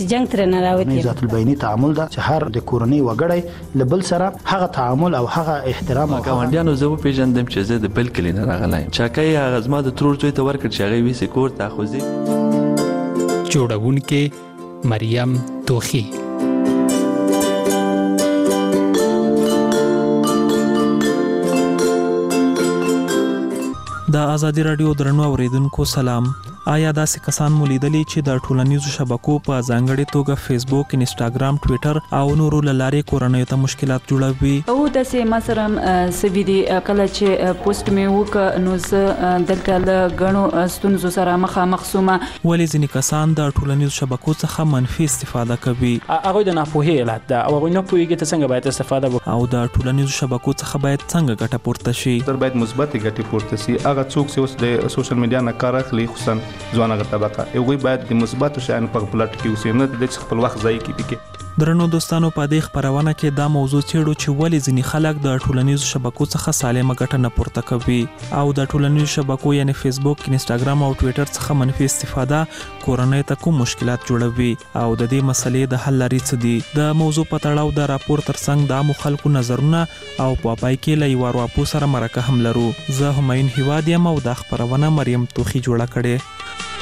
جنگ تر نه راوتی ذات البینی تعامل دا چې هر د کورنۍ وګړی لبل سره هغه تعامل او هغه احترام او ګاونډیانو زه پیژندم چې زه د بل کلی نه راغلی چاکای هغه زما د ترور زوی ته ورکړ چې هغه ویسې کور ته خوځي. جوړونکې مریم توخی. د آزادي رادیو درنو اوریدونکو سلام. آیا داسې کسان مو لیدلی چې د ټولنیزو شبکو په ځانګړي توګه فیسبوک، انسټاګرام، ټویټر او نورو لارې کورنۍ ته مشکلات جوړوي؟ او داسې مثلا سوي دي کله چې پوسټ مې وکړ نو زه دلته له غنو ستونزو سره مخامخ سوم. ولې ځینې کسان د ټولنیزو شبکو څخه منفي استفاده کوي؟ هغه د ناپوهۍ علت ده او هغه نه پوهیږي ته څنګه باید استفاده وکړي او د ټولنیزو شبکو څخه باید څنګه ګټه پورته شي؟ تر باید مثبت ګټه پورته شي. هغه څوک چې اوس د سوشل میډیا نه کار اخلي خصوصا ځوانه طبقه یوه باید د مثبت شیانو په پلاټ کې اوسې نه د خپل وخت ضایع کړي. درنو دوستانو په دې خبرونه کې دا موضوع څېړو چې ولې ځینې خلک د ټولنیزو شبکو څخه سالمه ګټه نه پورته کوي او د ټولنیزو شبکو یعنی فیسبوک، انسټاګرام او ټویټر څخه منفي استفاده کورنۍ ته کوم مشکلات جوړوي او د دې مسلې د حل لارې څه دي؟ د موضوع په تړاو د راپور ترڅنګ د عامو خلکو نظرونه او په پای کې له یو راپور سره مرکه هم لرو. زه همایون هیواد یم او دا خبرونه مریم توخی جوړه کړې.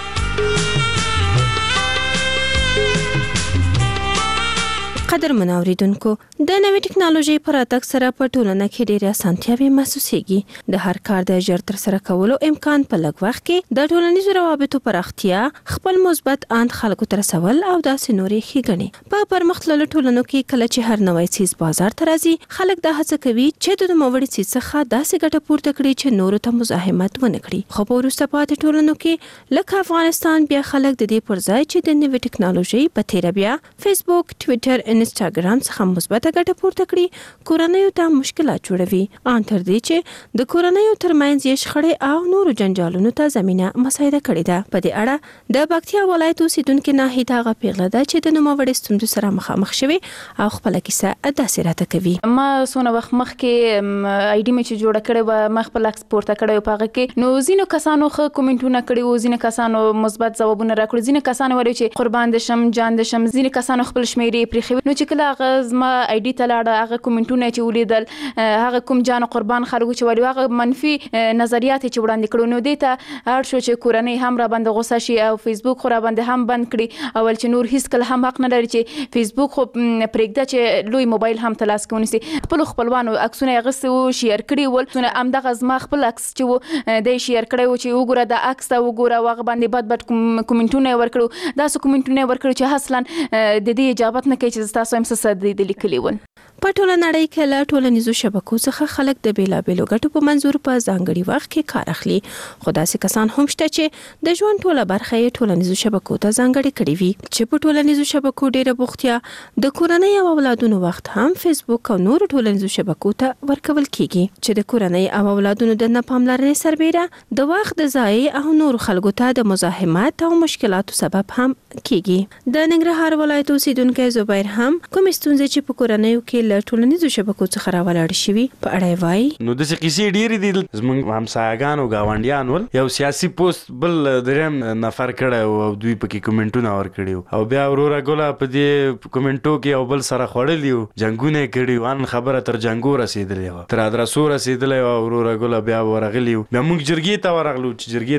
قدر منوریدونکو د نوې ټکنالوژي پر راتګ سره په ټولنه کې ډېرې اسانتیاوې محسوسېږي. د هر کار د ژر تر سره کولو امکان په لږ وخت کې د ټولنیزو روابطو پراختیا، خپل مثبت اند خلکو ته رسول او داسې نورې ښېګڼې. په پرمختللو ټولنو کې کله چې هر نوی څیز بازار ته راځي خلک دا هڅه کوي چې د نوموړي څیز څخه داسې ګټه پورته کړي چې نورو ته مزاحمت ونه کړي. خو په وروسته پاتې ټولنو کې لکه افغانستان بیا خلک د دې پر ځای چې د نوې ټکنالوژي په تیره بیا فیسبوک، ټویټر، انسټاګرام څخه مثبته ګټه پورته کړي کورنیو ته مشکلات جوړوي. ان تر دې چې د کورنیو ترمنځ یې شخړې او نورو جنجالونو ته زمينه مساعده کړې ده. په دې اړه د پکتیا ولایت اوسیدونکو ناهید هغه پیغله ده چې د نوموړي ستونزو سره مخامخ شوی او خپل کیسه داسې راته کوي. ما سونه وخت مخکې آی ډي مې چې جوړه کړې و ما خپل اکسپورت کړې په هغه کې نو ځینو کسانو خو کومنټونه کړي وو، ځینو کسانو مثبت ځوابونه راکړي، ځینو کسانو وایي چې قربان دې شم، جان دې شم، ځینو کسانو خپل شمیرې پرې خو نو چې کله هغه زما آی ډي ته لاړه هغه کومنټونه چې ولیدل هغه کوم جان قربان خلکو چې وایي هغه منفي نظریات چې وړاندې کړو نو دې ته اړ شو چې کورنۍ هم را باندې غوسه شي او فیسبوک خو را باندې هم بند کړي اول چې نور هیڅ کله هم حق نه لري چې فیسبوک خو پرېږده چې لوی موبایل هم تلاس کونسي. خپل خپلوانو عکسونه غسه او شیر کړي ول ام دغه زما خپل عکس چې د شیر کړي و چې وګوره د عکس ته وګوره واغ باندې بد کومنټونه ورکړو دا سو کومنټونه ورکړو چې اصلا د دې اجازه نه کوي چې تاسو هم څه د لیکلي ول. په ټوله نړۍ کې له ټولنیزو شبکو څخه خلک د بیلابېلو ګټو په منظور په ځانګړي وخت کې کار اخلي. خو داسې کسان هم شته چې د ژوند ټوله برخه یې ټولنیزو شبکو ته ځانګړې کړې وي چې په ټولنیزو شبکو ډېره بوختیا د کورنۍ او اولادونو وخت هم فیسبوک او نورو ټولنیزو شبکو ته ورکول کیږي چې د کورنۍ او اولادونو د نه پاملرنې سربېره د وخت د ضایع او نورو خلکو ته د مزاحمت او مشکلاتو سبب هم کیږي. د ننګرهار ولایت اوسیدونکی زبیر هم کوم ستونزې چې په کورنیو کې له ټولنیزو شبکو څخه راولاړ شي په اړه وایي. نو د کیسې ډېرې دي زموږ همسایګانو ګاونډیان ول یو سیاسي پوسټ بل دریم نفر کړه او دوی پکې کومنټونه ورکړي او بیا وروره ګوله په دې کومنټو کې او بل سره خوړلی و جنګونه کړي وان خبره تر جنګو رسېدلې وه تر ادرسو رسېدلې وه وروره ګوله بیا ورغلي وو بیا موږ جرګې ته ورغلو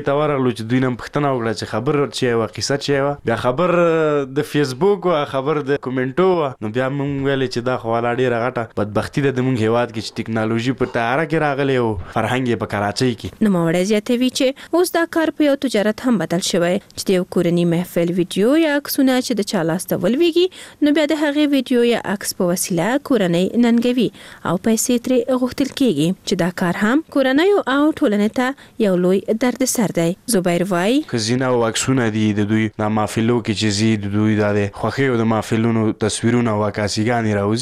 چې دوی نه پوښتنه وکړه چې خبر چې وه قصه چې وه بیا خبر د فیسبوک وه خبر د کومنټو وه نو بیا موږ ویلې چې دا خو والا ډېره غټه بدبختي ده د موږ هېواد کې چې ټکنالوژي په تیاره کې راغلی او فرهنګ یې په کراچۍ کې. نوموړی زیاتوي چې اوس دا کار په یو تجارت هم بدل شوی چې د یو کورني محفل ویډیو یا عکسونه چې د چا لاس ته ولویږي نو بیا د هغې ویډیو یا عکس په وسیله کورنۍ ننګوي او پیسې ترې غوښتل کیږي چې دا کار هم کورنیو او ټولنې ته یو لوی دردسر دی. زبیر وایي ښځینه او عکسونه دي د دوی د محفلو کې چې ځي د دوی د خوښیو د محفلونو تصویرونه او عکاسیګانې راوځي دا خو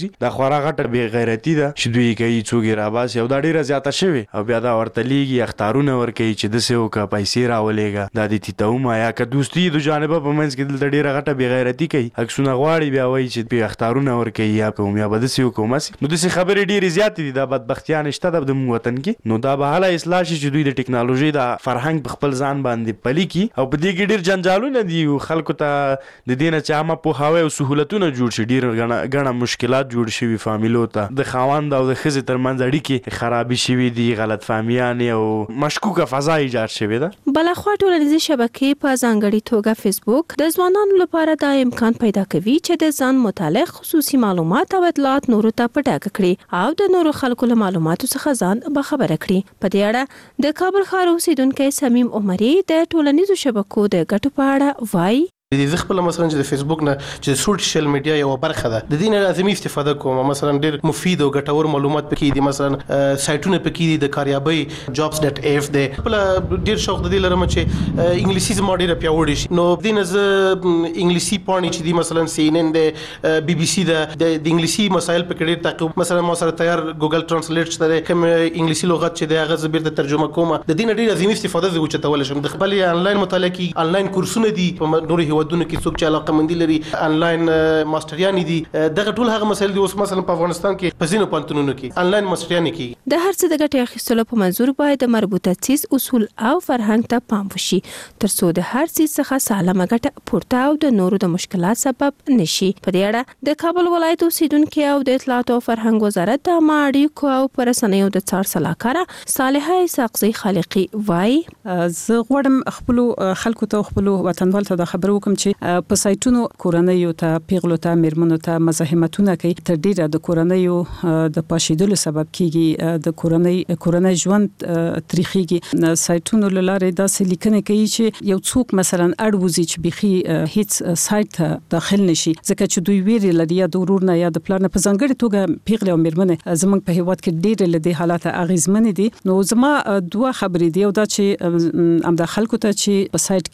خورا غټه بې غیرتی ده چې دوی کوي څوک یې راباسي او دا ډیره زیاته شوې او بیا دا ورته لیږي اختارونه ورکوي چې داسې وکړه پیسې راولېږه دا دې ته ومایه که دوستي د جانبه په منځ کې دلته ډیره غټه بې غیرتي کوي عکسونه غواړي بیا وایي چې بې اختارونه ورکوي یا کوم یا به داسې وکړو مسې نو داسې خبرې ډېرې زیاتې دي دا بدبختیان شته ده د وطن کې نو دا به هله اصلاح شي چې دوی د ټکنالوژۍ د فرهنګ په خپل ځان باندې پلي کړي او په دې کې ډېر جنجالونه دي خلکو ته د دې نه چې عامه پوهاوی او سهولتونه جوړ شي ډېر ګڼه مشکلات جوړ شوي فامیلو ته د خاوند او د ښځې ترمنځ اړیکې خرابې شوي دي غلط فهمیانې او مشکوکه فضا ایجاد شوې ده بلخوا ټولنیزې شبکې په ځانګړې توګه فیسبوک د ځوانانو لپاره دا امکان پیدا کوي چې د ځان متعلق خصوصي معلومات او اطلاعات نورو ته په ډاګه کړي او د نورو خلکو له معلوماتو څخه ځان باخبره کړي په دې اړه د کابل ښار اوسیدونکو سمیم عمري د ټولنیزو شبکو د ګټو په اړه وایي د خپل مثلا چې د فیسبوک نه چې سوشل میډیا یو برخه ده د دې نه لازمي استفاده کوم مثلا ډېر مفید او ګټور معلومات پکې دي مثلا سایټونه پکې دي د کاریابي jobs.af ده خپل ډېر شوق د دې لرم چې انګلیسي زما ډېر پیاوړی شي نو د نز انګلیسي پانی چې دي مثلا CNN ده BBC ده د انګلیسي مسایل پکې ډېر تعقیب مثلا ما سره تیار ګوګل ترانسلیټ شته کوم انګلیسي لغت چې د هغه زبر ته ترجمه کوم د دې نه ډېر لازمي استفاده زه وچتول شم د خپل انلاین مطالعه کی انلاین کورسونه دي په نورو ودونه کې څوک چې علاقه مندي لري انلاین ماستریان دي دغه ټول هغه مسایل دي اوس مثلا په افغانستان کې په ځینو پانتونونو کې انلاین ماستریان کې د هر څه د ګټې اخیستلو په منظور باید د مربوطه څیز اصول او فرهنګ ته پام وشي ترڅو د هر څه څخه سالمه ګټه پورته او د نورو د مشکلات سبب نشي په دې اړه د کابل ولایت اوسیدونکو او د اطلاعات او فرهنګ وزارت د اړیکو او پرسنیو د څار صلاحکار صالحه اسحاقزی خالقی وای زه غواړم خپل خلکو ته خپل وطنوال ته د خبرو کوم چې په سایټونو کورنۍ ته پیغلو ته میرمنو ته مزاحمتونه کوي تر ډیره د کورنۍ د پاشیدلو سبب کیږي د کورنۍ ژوند تاریخيږي سایټونو لاره داسې لیکنه کوي چې یو څوک مثلا اړوزي چې بيخي هیڅ سایت ته داخل نشي ځکه چې دوی ویری لري یا د ورور نه یا د پلان په ځانګړي توګه پیغله او میرمنه زمونږ په هیواد کې ډیره لدی حالات اغیزمن دي نو زما دوه خبرې دی او دا چې امدا خلکو ته چې په سایت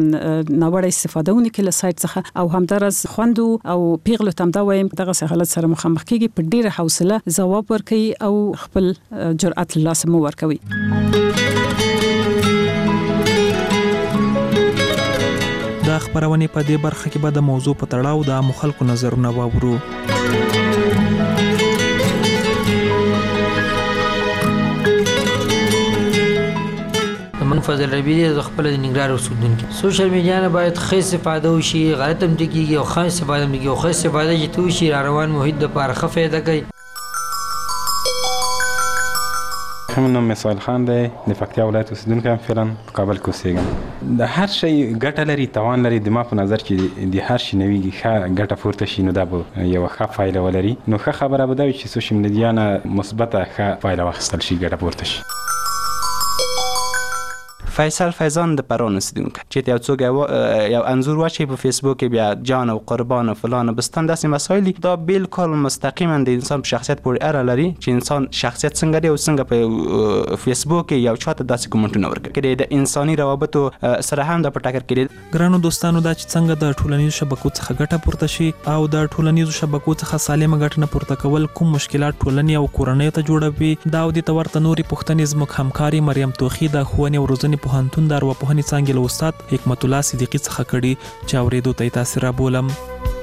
کې ناوړه استفاده ونه کله سایت څخه او همدارس خوندو او پیغلو تم دا وایم دغه حالت سره مخامخ کیږي په ډیره حوصله جواب ورکړي او خپل جرأت لاسه مو ورکوي دا خبرونه په دې برخه کې به د موضوع په تړاو د مخالکو نظرونه واورو من فضل ربی د خپل د نګران اوسیدونکو سوشل میډیا نه باید ښه استفاده وشي غلط هم کیږي او ښه استفاده هم کیږي او ښه استفاده چې تو شي روان محیط د لپاره ښه فایده کوي همون مثال خان دی د پکتیا ولایت اوسیدونکی فعلا په کابل کې اوسېږم د هر شی ګټه لري توان لري د ما په نظر کې د هر شي نویږي ښه ګټه پورته شي نو دا به یو ښه فایده ولري نو ښه خبره به دا وي چې سوشل میډیا نه مثبته ښه فایده واخیستل شي ګټه پورته شي فیصل فیضان د پران اوسیدونکی چې یو څوک یو انځور واچي په فیسبوک کې بیا جان او قربان او فلان بستان داسې مسایل دا بالکل مستقیما د انسان په شخصیت پورې اړه لري چې انسان شخصیت څنګه دی او څنګه په فیسبوک کې یو چاته داسې کومنټونه ورکړي د انساني روابطو سره هم د پټاکر کړي ګرانو دوستانو دا چې څنګه د ټولنیزو شبکو څخه ګټه پورته شي او د ټولنیزو شبکو څخه سالمه ګټه نه پورته کول کوم مشکلات ټولنې او کورنۍ ته جوړوي دا د تورته نوري پښتنې زموږ همکاري مریم توخی د ښوونې او روزنې پوهنتون د ارواپوهنې څانګې له استاد حکمت الله صدیقي څخه کړي چې اورېدو ته تاسو را بولم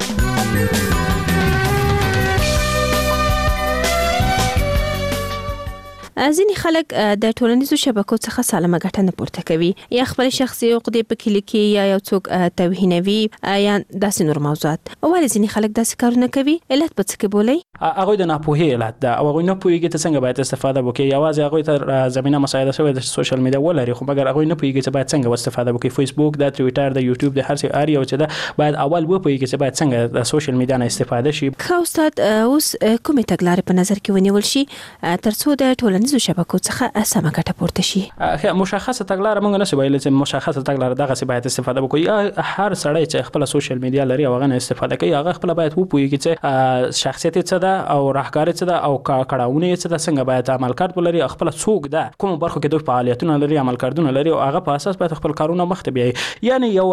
ځینې خلک د ټولنیزو شبکو څخه سالمه ګټه نه پورته کوي یا خپل شخصي عقدې پکې لیکي یا یو څوک توهینوي یا داسې نور موضوعات ولې ځینې خلک داسې کارونه کوي علت په څه کې بولي هغه د ناپوهۍ علت ده او هغه نه پوهیږي ته څنګه باید استفاده وکړي یوازې هغه ته زمينه مساعده شوی د سوشل میډیا ولري خو مګر هغه نه پوهیږي چې باید څنګه استفاده وکړي فیسبوک د ټوئیټر د یوټیوب د هر څه اړ یو چې ده باید اول وپوهیږي چې باید څنګه د سوشل میډیا نه استفاده شي خو استاد اوس کومه تګلارې په نظر کې ونیول شي ترڅو د ټولنیزو شبکو څخه سمه ګټه پورته شي مشخصه تګلارې موږ نه ویل چې مشخصه تګلارې دغه څه باید استفاده وکړي هر سړی چې خپل سوشل میډیا لري هغه نه استفاده کوي هغه خپل باید وپوهیږي چې شخصیت څه ده ده او راهکاري څه ده او کړهونه څه ده څنګه باید عمل کړ ولري خپل څوک ده کوم برخو کې د فعالیتونو لري عمل کړدونه لري او هغه په اساس باید خپل کارونه مخ ته بیاي یعنی یو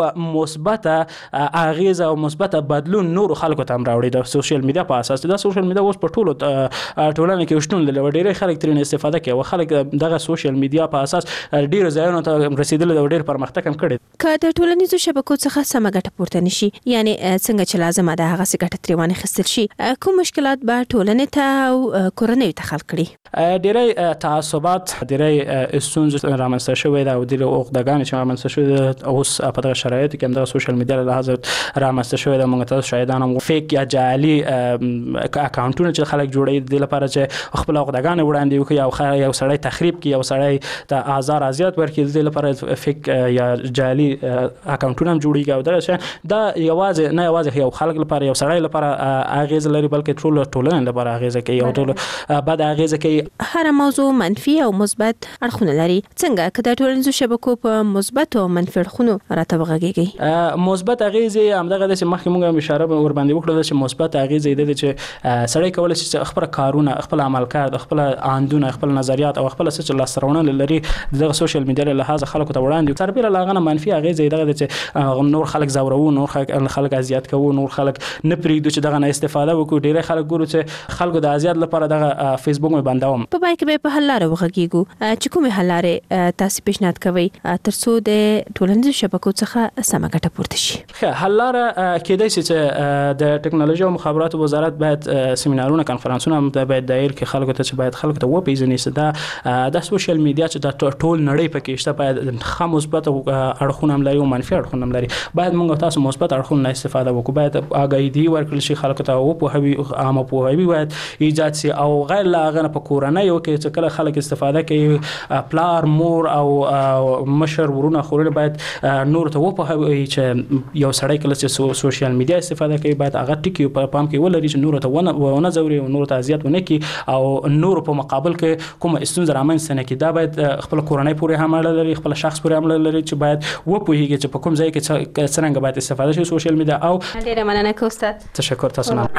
مثبته اغیزه او مثبته بدلون نور خلکو ته راوړي د سوشل میډیا په اساس د سوشل میډیا اوس په ټولنه کې شتون لري ډېر خلک ترې استفاده کوي او خلک دغه سوشل میډیا په اساس ډېر ځایونو ته رسیدل او ډېر پرمختګ هم کړی که د ټولنیزو شبکو څخه سمه ګټه پورته نشي یعنی څنګه چې لازمه ده هغه څه ګټه ترې وانه خستل شي کوم مشکلات به ټولنې ته او کورنۍ ته خلق کړي ډېری تعصبات ډېری ستونزې رامنځته شوې ده او ډېر عقدهګانې چې رامنځته شوې اوس په دغه شرایطو کې هم دغه سوشل میډیا له لحاظه رامنځته شوې ده موږ تاسو شاهدان هم فیک یا جعلي اکاونټونه چې خلک جوړوي د لپاره چې خپل عقدهګانې وړاندې وکړي یو سړی تخریب کړي یو سړی ته آزار اذیت ورکړي د لپاره فیک یا جعلي اکاونټونه هم جوړیږي او دا یوازې نه یوازې یو خلک لپاره یو سړی لپاره اغیز لري بلکې ټول ټولنې لپاره اغیز کوي او ټول بعد اغیز کوي هر موضوع منفي او مثبت اړخونه لري څنګه که د ټولنیزو شبکو په مثبت او منفي اړخونو راته وغږیږي مثبت اغیز همدغه د مخکې موږ اشاره ور باندې وکړه چې مثبت اغیز دې چې سړی کولای شي خپل کارونه خپل عمل کار خپل اندونه خپل نظریات او خپل څه لاسرونه لري دغه سوشل میډیا له لحاظه خلکو ته وړاندې سربېره لاغه منفي اغیز دغه چې نور خلک زورو نور خلک اذیت کوي نور خلک نه پریږدي چې دغه نه استفاده وکړي ډېر خلک ګورو چې خلکو د اذیت لپاره دغه فیسبوک مې بندوم په پای کې به په حل لارې وغږیږو چې کومې حل لارې تاسو پیشنهاد کوئ ترڅو د ټولنیزو شبکو څخه سمه ګټه پورته شي حل لاره کېدای شي چې د ټکنالوژي او مخابراتو وزارت باید سیمینارونه کانفرنسونه هم باید دایر کې خلکو ته چې باید خلکو ته وپیژني چې د سوشل میډیا چې د ټول نړۍ پکې شته باید خام مثبت اړخونه هم لري او منفي اړخونه هم لري باید موږ تاسو مثبت اړخونه استفاده وکړو باید آگاهي ورکړل شي خلکو ته او په عامه پوهاوی باید ایجاد شي او غیر لاغه په کورنۍ او کې چې کله خلک استفاده کوي پلار مور او مشر ورونه خورونه باید نور ته وپوهوي چې یو سړی کله چې سوشل میډیا استفاده کوي باید هغه ټکی په پام کې ولري چې نور ته ونه زوري او نور ته اذیت ونه کړي او نور په مقابل کې کوم ستونزه رامنځته نه کړي دا باید خپل کورنۍ پورې هم اړه لري خپل شخص پورې هم اړه لري چې باید وپوهیږي چې په کوم ځای کې څنګه باید استفاده شي سوشل میډیا او ډیره مننه استاد تشکر تاسو نه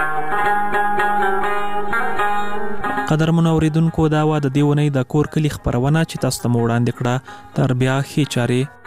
قدرمن اوریدونکو دا و د دیونی د کور کلی خبرونه چې تاسو ته وړاندې کړه تر بیا خې چاري